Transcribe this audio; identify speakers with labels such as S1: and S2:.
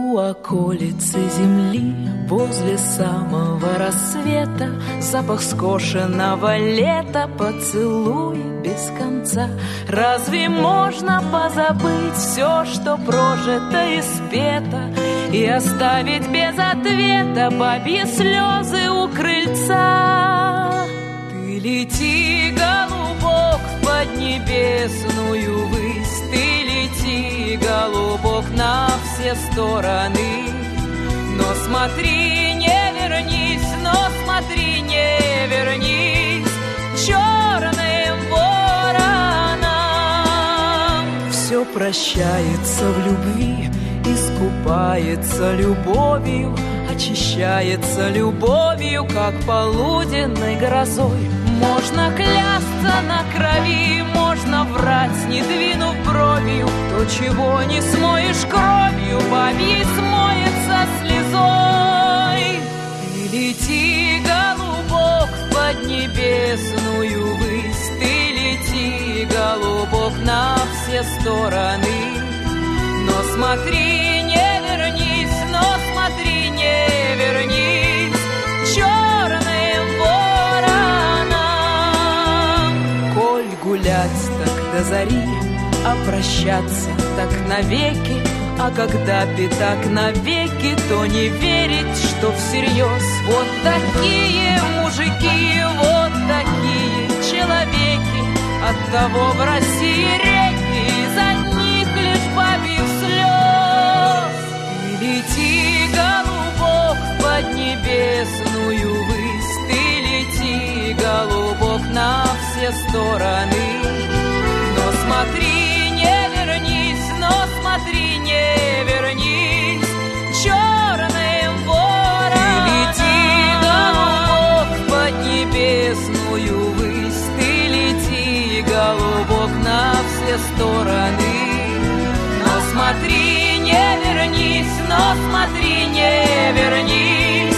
S1: У околицы земли, возле самого рассвета, запах скошенного лета, поцелуи без конца. Разве можно позабыть все, что прожито и спето, и оставить без ответа бабьи слезы у крыльца? Ты лети, голубок, в поднебесную высь, ты лети, голубок, на все стороны. Но смотри, не вернись, но смотри, не вернись черным вороном. Все прощается в любви, искупается любовью, очищается любовью, как полуденной грозой. Можно клясться на крови, можно врать, не двинув бровью. То, чего не смоешь кровью, бабьей смоется слезой. Ты лети, голубок, в поднебесную высь, ты лети, голубок, на все стороны. Но смотри, не вернись, но смотри, не вернись черным вороном. Коль гулять так до зари, а прощаться так навеки, а когда пятак навеки, то не верить, что всерьез. Вот такие мужики, вот такие человеки, оттого в России реки из одних лишь бабьих слез. Ты лети, голубок, в поднебесную высь, ты лети, голубок, на все стороны. Но смотри, не вернись, но смотри, не вернись черным вороном. Ты лети, голубок, в поднебесную высь, ты лети, голубок, на все стороны. Но смотри, не вернись, но смотри, не вернись